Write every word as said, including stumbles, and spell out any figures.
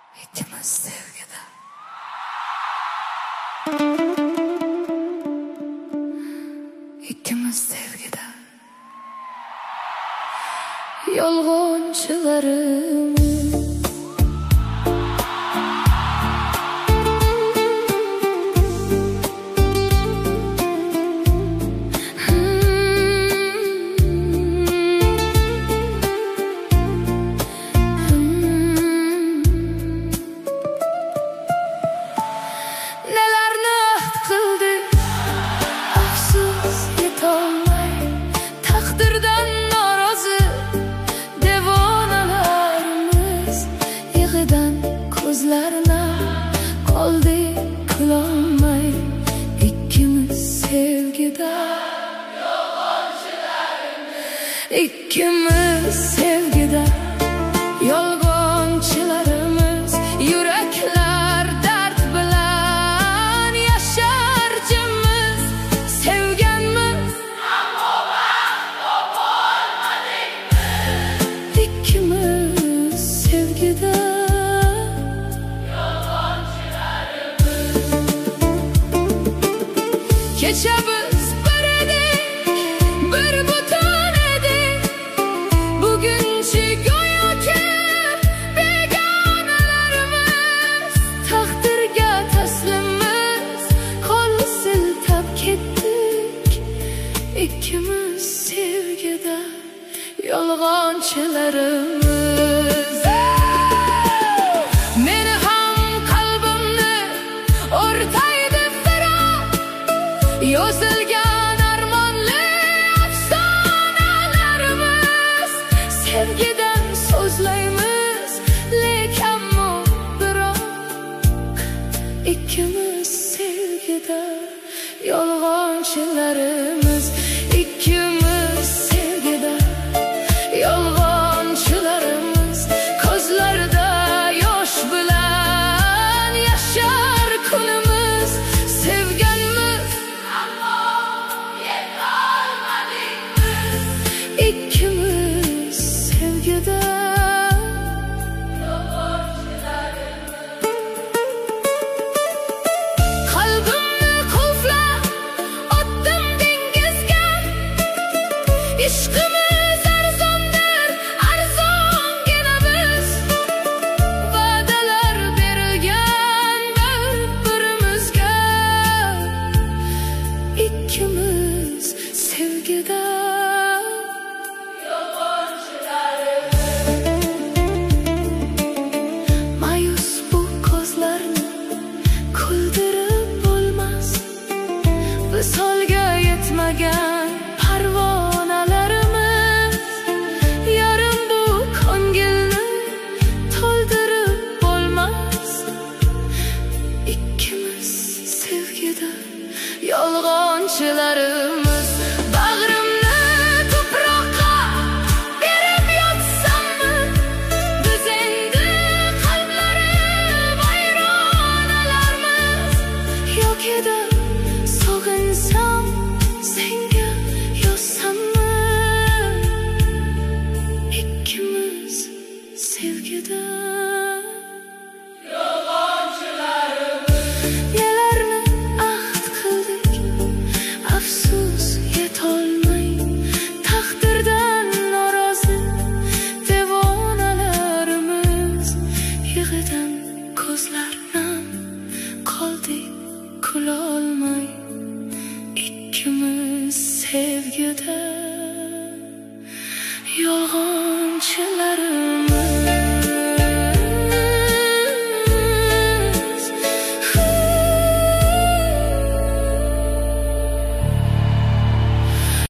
İkimiz sevgide. İkimiz sevgide. Yolğunçularım. Qoldi kulolmay ikkimiz sevgida. İkkimiz sevgida yolg'onchilarimiz, yuraklar dard bilan yashar jimmiz. Sevganmiz ammo baxt topolmadik. İkkimiz sevgida. Kecha biz bir edik, bir butun edik. Bugunchi go'yoki begonalarimiz. Taqdirga taslimmiz, qo'l siltab ketdik. Ikkimiz sevgida yolg'onchilarimiz. Meni ham qalbimni o'rtaydi yozilgan armonli afsonalarimiz. Sevgidan so'zlaymiz, lekin biroq ikkimiz sevgida yolg'onchilarimiz. İkkimiz sevgida yolg'onchilarimiz. Ko'zlarda yosh bilan yashar kunimiz. Sevganmiz İkkimiz sevgida. Qalbimni qulflab otdim dengizga. Ishqimiz arzondir, arzongina biz. Va'dalar berilgan bir-birimizga. İkkimiz sevgida. Visolga yetmagan parvonalarimiz. Yarim bu ko'ngilni to'ldirib bo'lmas. Ikkimiz sevgida yolg'onchilarimiz. Bag'rimni to'proqqa berib yotsammi, biz endi qalblari vayronalarmiz. Yo'kida sog'insam senga yozsammi, ikkimiz sevgida yolg'onchilarimiz. Nelarni ahd qildik, afsus yetolmay. Taqdirdan norozi devonalarimiz. Yig'idan ko'zlar nam, qoldik kulolmay. İkkimiz sevgida yolg'on